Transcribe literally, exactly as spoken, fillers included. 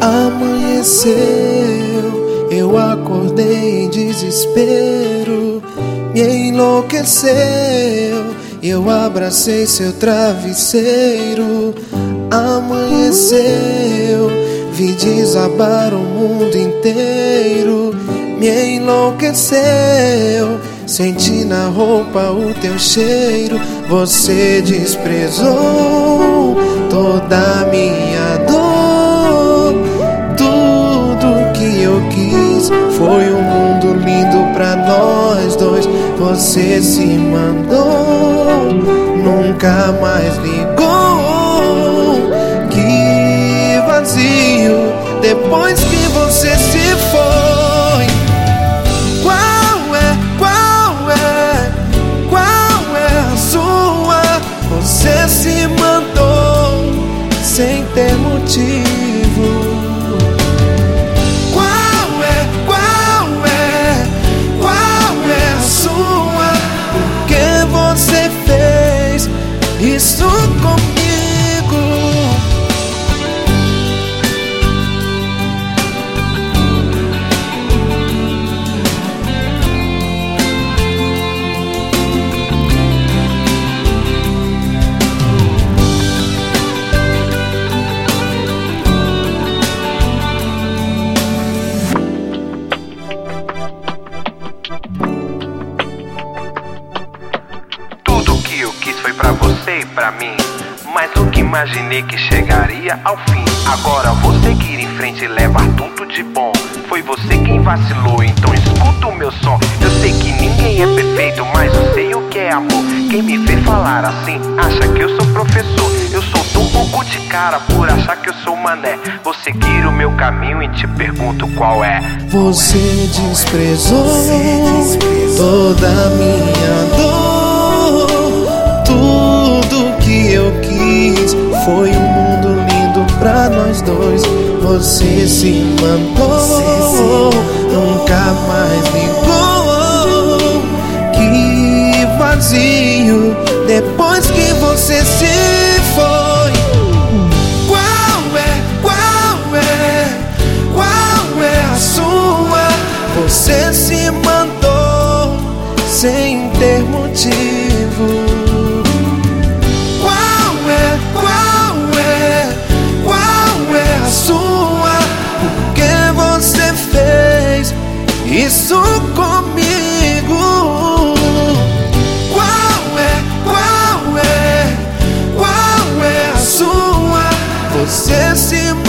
Amanheceu, eu acordei em desespero, me enlouqueceu, eu abracei seu travesseiro. Amanheceu, vi desabar o mundo inteiro, me enlouqueceu, senti na roupa o teu cheiro. Você desprezou toda a minha dor, tudo que eu quis foi um mundo lindo pra nós dois. Você se mandou, nunca mais ligou. Que vazio depois que você se foi. Qual é, qual é, qual é a sua? Você se mandou sem ter motivo. Qual é, qual é, qual é a sua? Por que você fez isso comigo? Pra você e pra mim, mas nunca imaginei que chegaria ao fim. Agora vou seguir em frente e levar tudo de bom. Foi você quem vacilou, então escuta o meu som. Eu sei que ninguém é perfeito, mas eu sei o que é amor. Quem me vê falar assim, acha que eu sou professor. Eu sou tão pouco de cara por achar que eu sou mané. Vou seguir o meu caminho e te pergunto qual é. Você desprezou toda a minha dor, tudo que eu quis foi um mundo lindo pra nós dois. Você se mandou, nunca mais ligou. Que vazio depois que você se foi. Qual é, qual é, qual é a sua? Você se mandou sem ter motivo. Isso comigo. Qual é, qual é, qual é a sua? Você se